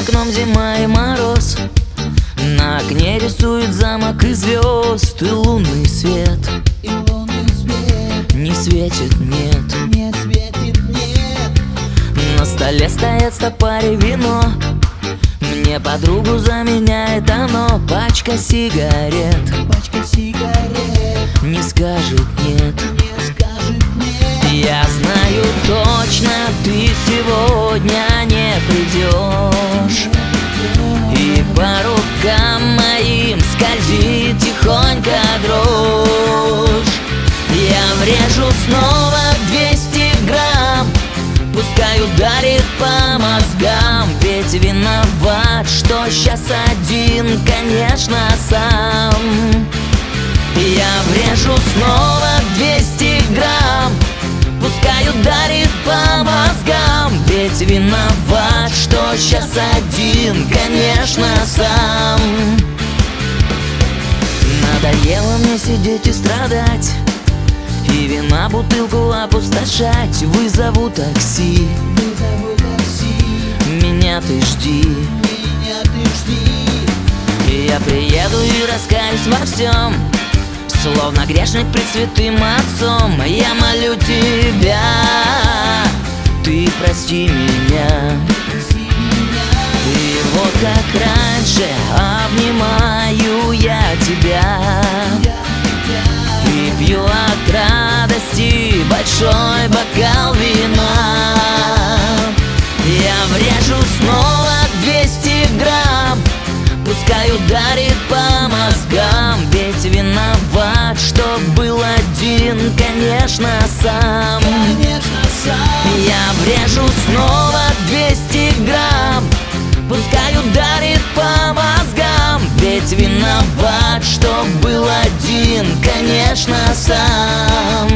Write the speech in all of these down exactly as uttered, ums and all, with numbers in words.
окном зима и мороз. На окне рисует замок из звезд и лунный свет. И лунный свет не светит, нет, не светит, нет. На столе стоит в стопаре вино. Мне подругу заменяет оно. Пачка сигарет Пачка сигарет не скажет нет. не скажет нет. Я знаю точно, ты сегодня не придешь. И по рукам моим скользит тихонько дрожь. Я врежу снова двести грамм, пускай ударит по мозгам. Ведь виноват, что сейчас один, конечно, сам. Я врежу снова двести грамм, пускай ударит по мозгам. Ведь виноват, что сейчас один, конечно, сам. Надоело мне сидеть и страдать, и вина бутылку опустошать. Вызову такси, Вызову такси, меня ты жди. меня ты жди. И я приеду и раскаюсь во всем, словно грешник пред святым отцом. Я молю тебя, ты прости меня. Прости меня. И вот как раньше обнимаю я тебя Я тебя и пью от радости большой бокал вина. Я врежу снова двести грамм, пускай ударит по мозгам. Ведь виноват, что был один, конечно, сам. конечно, сам. Я врежу снова двести грамм, пускай ударит по мозгам. Ведь виноват, что был один, конечно, сам.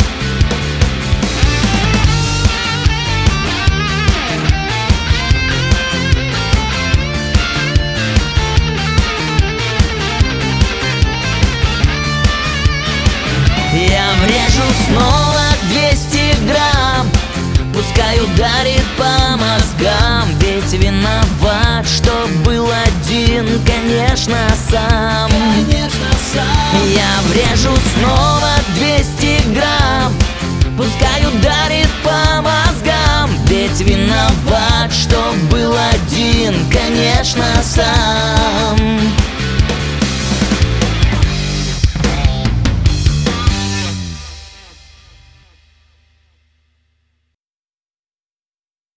Я врежу снова двести грамм, пускай ударит по мозгам. Ведь виноват, что был один, конечно, сам. Конечно, сам. Я врежу снова двести грамм, пускай ударит по мозгам. Ведь виноват, что был один,